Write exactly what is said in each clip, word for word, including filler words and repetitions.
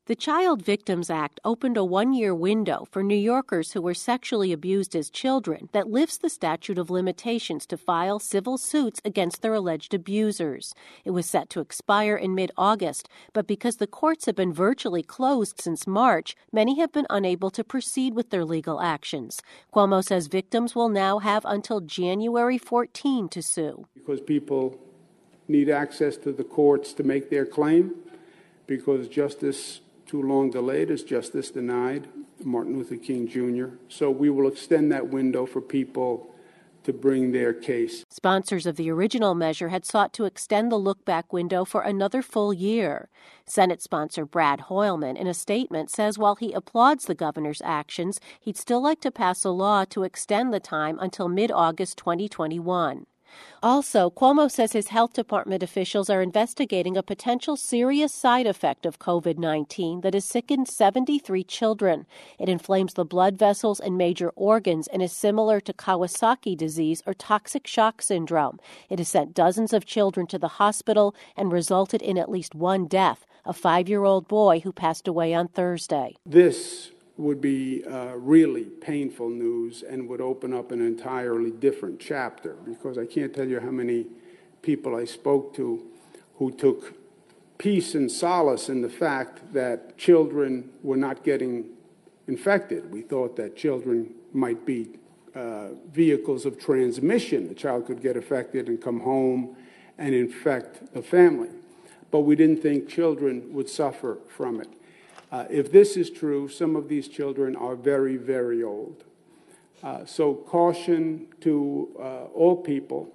The Child Victims Act opened a one-year window for New Yorkers who were sexually abused as children that lifts the statute of limitations to file civil suits against their alleged abusers. It was set to expire in mid-August, but because the courts have been virtually closed since March, many have been unable to proceed with their legal actions. Cuomo says victims will now have until January fourteenth to sue. Because people need access to the courts to make their claim, because justice too long delayed is justice denied, Martin Luther King Junior So we will extend that window for people to bring their case. Sponsors of the original measure had sought to extend the look-back window for another full year. Senate sponsor Brad Hoylman, in a statement, says while he applauds the governor's actions, he'd still like to pass a law to extend the time until mid-August twenty twenty-one. Also, Cuomo says his health department officials are investigating a potential serious side effect of COVID nineteen that has sickened seventy-three children. It inflames the blood vessels and major organs and is similar to Kawasaki disease or toxic shock syndrome. It has sent dozens of children to the hospital and resulted in at least one death, a five-year-old boy who passed away on Thursday. This would be uh, really painful news and would open up an entirely different chapter, because I can't tell you how many people I spoke to who took peace and solace in the fact that children were not getting infected. We thought that children might be uh, vehicles of transmission. A child could get affected and come home and infect the family. But we didn't think children would suffer from it. Uh, if this is true, some of these children are very, very old. Uh, so caution to uh, all people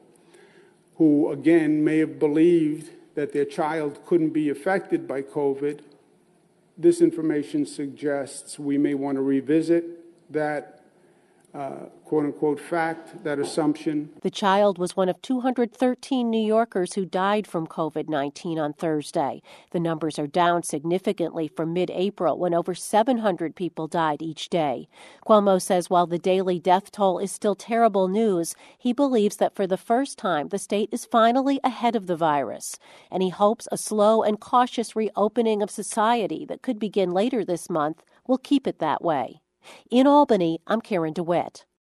who, again, may have believed that their child couldn't be affected by COVID. This information suggests we may want to revisit that Uh, quote-unquote fact, that assumption. The child was one of two hundred thirteen New Yorkers who died from COVID nineteen on Thursday. The numbers are down significantly from mid-April, when over seven hundred people died each day. Cuomo says while the daily death toll is still terrible news, he believes that for the first time the state is finally ahead of the virus, and he hopes a slow and cautious reopening of society that could begin later this month will keep it that way. In Albany, I'm Karen DeWitt.